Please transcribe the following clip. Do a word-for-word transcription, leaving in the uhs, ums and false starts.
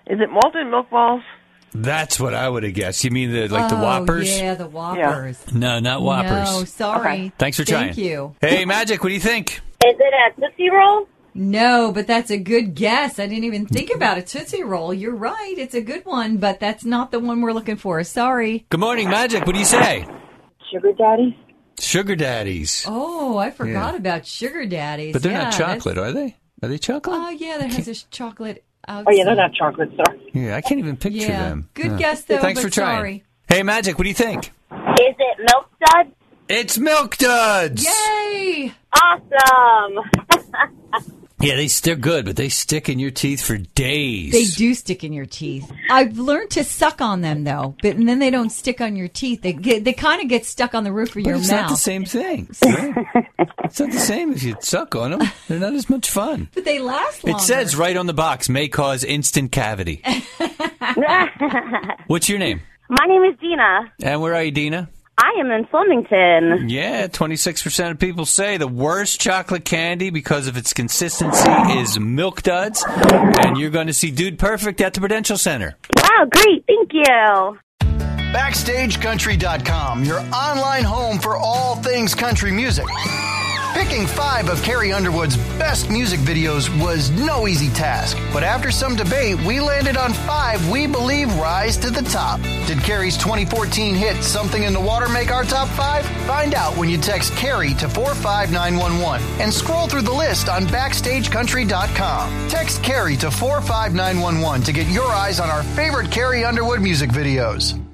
Is it malted milk balls? That's what I would have guessed. You mean the like oh, the Whoppers? Yeah, the Whoppers. Yeah. No, not Whoppers. No, sorry. Okay. Thanks for trying. Thank you. Hey, Magic, what do you think? Is it a Tootsie Roll? No, but that's a good guess. I didn't even think about a Tootsie Roll. You're right. It's a good one, but that's not the one we're looking for. Sorry. Good morning, Magic. What do you say? Sugar Daddies? Sugar Daddies. Oh, I forgot Yeah. about Sugar Daddies. But they're yeah, not chocolate, are they? Are they chocolate? Oh, yeah, that has this chocolate outside. Oh, yeah, they're not chocolate, sir. Yeah, I can't even picture Yeah. them. Good Huh. guess, though, Thanks but for trying. sorry. Hey, Magic, what do you think? Is it Milk Duds? It's Milk Duds. Yay! Awesome! Yeah, they they're good, but they stick in your teeth for days. They do stick in your teeth. I've learned to suck on them, though, but and then they don't stick on your teeth. They get, they kind of get stuck on the roof of But your it's mouth. not the same thing. Right? It's not the same if you suck on them. They're not as much fun. But they last longer. It says right on the box, may cause instant cavity. What's your name? My name is Dina. And where are you, Dina? I am in Flemington. Yeah, twenty-six percent of people say the worst chocolate candy because of its consistency is Milk Duds. And you're going to see Dude Perfect at the Prudential Center. Wow, great. Thank you. Backstage Country dot com, your online home for all things country music. Picking five of Carrie Underwood's best music videos was no easy task, but after some debate, we landed on five we believe rise to the top. Did Carrie's twenty fourteen hit Something in the Water make our top five? Find out when you text Carrie to four five nine one one and scroll through the list on Backstage Country dot com. Text Carrie to four five nine one one to get your eyes on our favorite Carrie Underwood music videos.